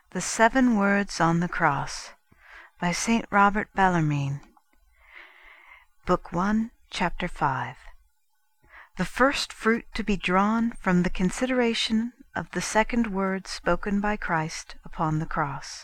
The 7 Words on the Cross by St. Robert Bellarmine. Book 1, Chapter 5. The first fruit to be drawn from the consideration of the second word spoken by Christ upon the cross.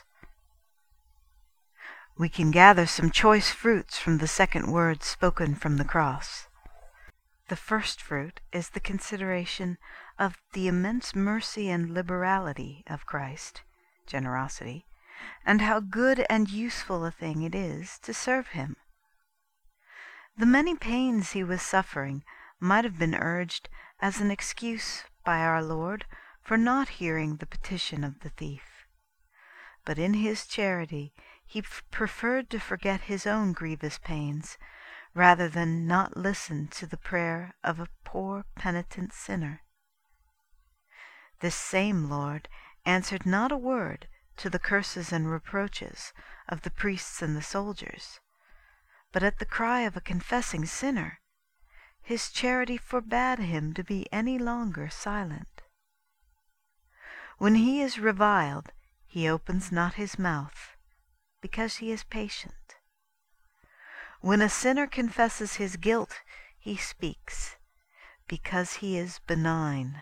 We can gather some choice fruits from the second word spoken from the cross. The first fruit is the consideration of the immense mercy and liberality of Christ, generosity, and how good and useful a thing it is to serve him. The many pains he was suffering might have been urged as an excuse by our Lord for not hearing the petition of the thief. But in his charity he preferred to forget his own grievous pains rather than not listen to the prayer of a poor penitent sinner. This same Lord answered not a word to the curses and reproaches of the priests and the soldiers, but at the cry of a confessing sinner, his charity forbade him to be any longer silent. When he is reviled, he opens not his mouth, because he is patient. When a sinner confesses his guilt, he speaks, because he is benign.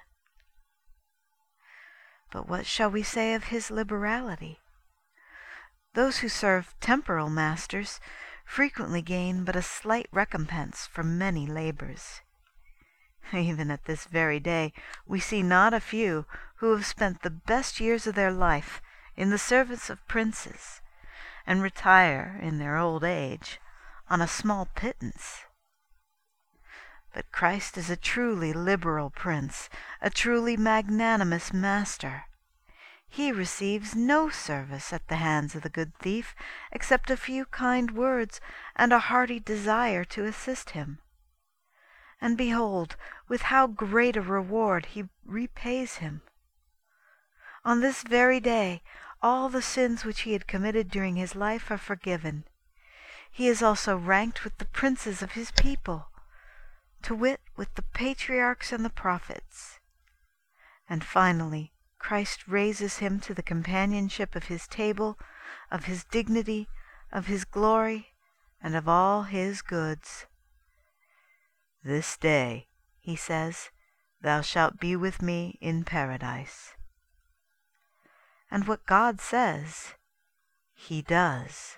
But what shall we say of his liberality? Those who serve temporal masters frequently gain but a slight recompense for many labors. Even at this very day we see not a few who have spent the best years of their life in the service of princes, and retire in their old age on a small pittance. But Christ is a truly liberal prince, a truly magnanimous master. He receives no service at the hands of the good thief except a few kind words and a hearty desire to assist him. And behold, with how great a reward he repays him. On this very day all the sins which he had committed during his life are forgiven. He is also ranked with the princes of his people, to wit, with the patriarchs and the prophets. And finally, Christ raises him to the companionship of his table, of his dignity, of his glory, and of all his goods. "This day," he says, "thou shalt be with me in paradise." And what God says, he does.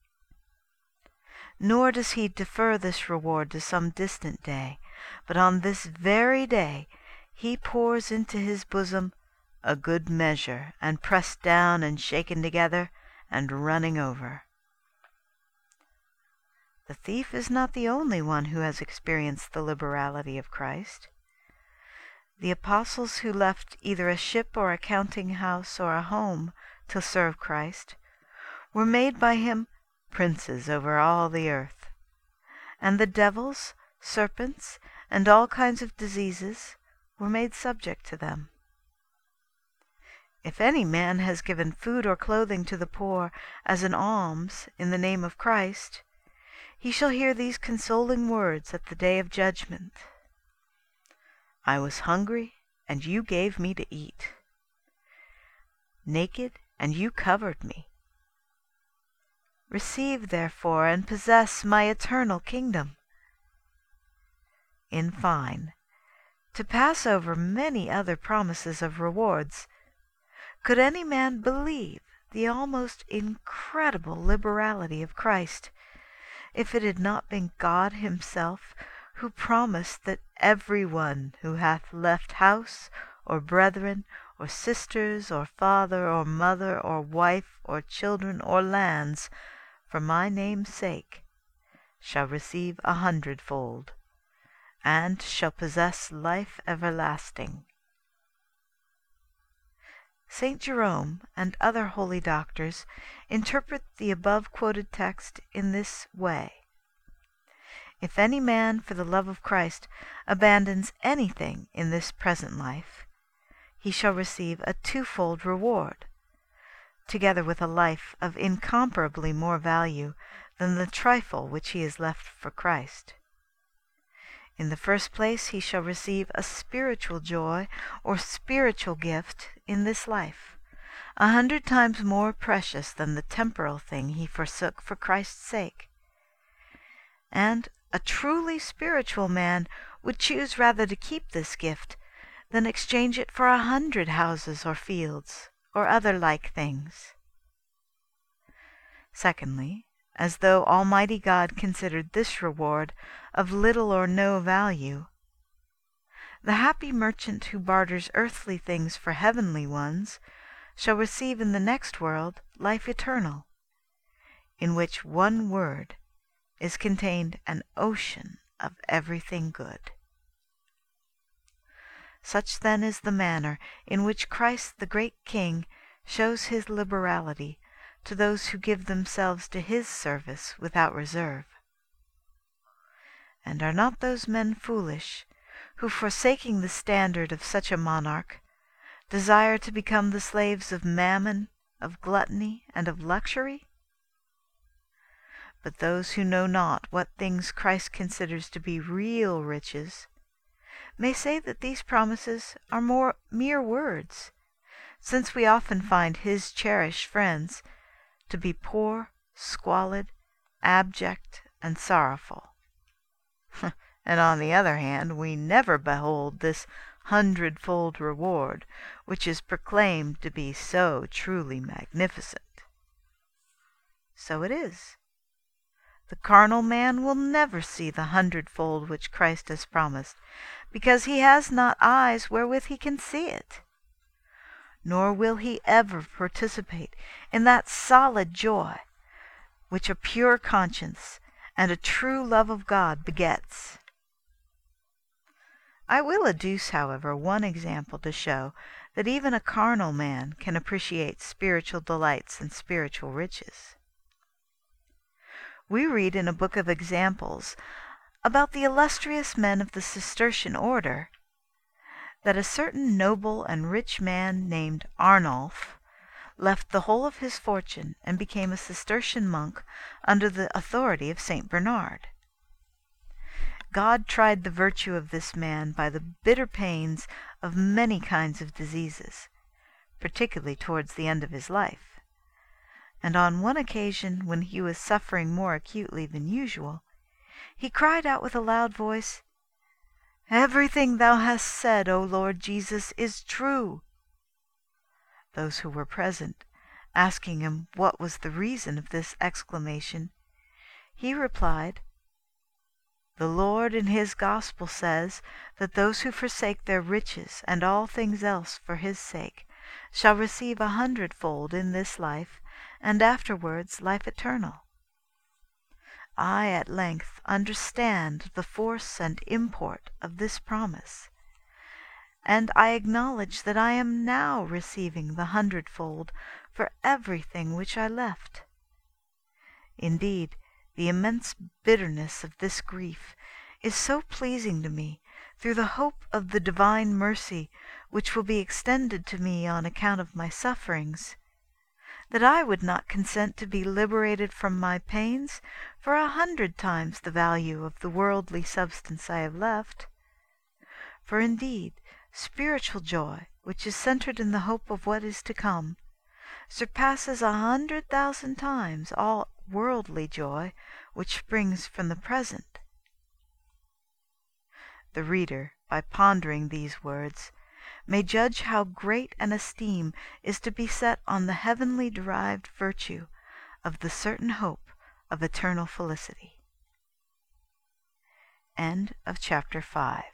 Nor does he defer this reward to some distant day, but on this very day he pours into his bosom a good measure, and pressed down and shaken together and running over. The thief is not the only one who has experienced the liberality of Christ. The apostles who left either a ship or a counting house or a home to serve Christ were made by him princes over all the earth. And the devils, serpents, and all kinds of diseases were made subject to them. If any man has given food or clothing to the poor as an alms in the name of Christ, he shall hear these consoling words at the day of judgment: "I was hungry, and you gave me to eat. Naked, and you covered me. Receive, therefore, and possess my eternal kingdom." In fine, to pass over many other promises of rewards, could any man believe the almost incredible liberality of Christ, if it had not been God himself who promised that every one who hath left house, or brethren, or sisters, or father, or mother, or wife, or children, or lands, for my name's sake, shall receive 100-fold, and shall possess life everlasting? St. Jerome and other holy doctors interpret the above-quoted text in this way: if any man for the love of Christ abandons anything in this present life, he shall receive a 2-fold reward, together with a life of incomparably more value than the trifle which he has left for Christ. In the first place, he shall receive a spiritual joy or spiritual gift in this life, 100 times more precious than the temporal thing he forsook for Christ's sake. And a truly spiritual man would choose rather to keep this gift than exchange it for 100 houses or fields or other like things. Secondly, as though Almighty God considered this reward of little or no value, the happy merchant who barters earthly things for heavenly ones shall receive in the next world life eternal, in which one word is contained an ocean of everything good. Such then is the manner in which Christ the great King shows his liberality to those who give themselves to his service without reserve. And are not those men foolish who, forsaking the standard of such a monarch, desire to become the slaves of mammon, of gluttony, and of luxury? But those who know not what things Christ considers to be real riches may say that these promises are mere words, since we often find his cherished friends to be poor, squalid, abject, and sorrowful. And on the other hand, we never behold this 100-fold reward, which is proclaimed to be so truly magnificent. So it is. The carnal man will never see the 100-fold which Christ has promised, because he has not eyes wherewith he can see it. Nor will he ever participate in that solid joy which a pure conscience and a true love of God begets. I will adduce, however, one example to show that even a carnal man can appreciate spiritual delights and spiritual riches. We read in a book of examples about the illustrious men of the Cistercian order that a certain noble and rich man named Arnulf left the whole of his fortune and became a Cistercian monk under the authority of St. Bernard. God tried the virtue of this man by the bitter pains of many kinds of diseases, particularly towards the end of his life. And on one occasion, when he was suffering more acutely than usual, he cried out with a loud voice, "Everything thou hast said, O Lord Jesus, is true." Those who were present, asking him what was the reason of this exclamation, he replied, "The Lord in his gospel says that those who forsake their riches and all things else for his sake shall receive 100-fold in this life, and afterwards life eternal. I at length understand the force and import of this promise, and I acknowledge that I am now receiving the 100-fold for everything which I left. Indeed, the immense bitterness of this grief is so pleasing to me through the hope of the divine mercy which will be extended to me on account of my sufferings, that I would not consent to be liberated from my pains for 100 times the value of the worldly substance I have left. For indeed, spiritual joy, which is centered in the hope of what is to come, surpasses 100,000 times all worldly joy which springs from the present. The reader, by pondering these words, may judge how great an esteem is to be set on the heavenly derived virtue of the certain hope of eternal felicity. End of chapter 5.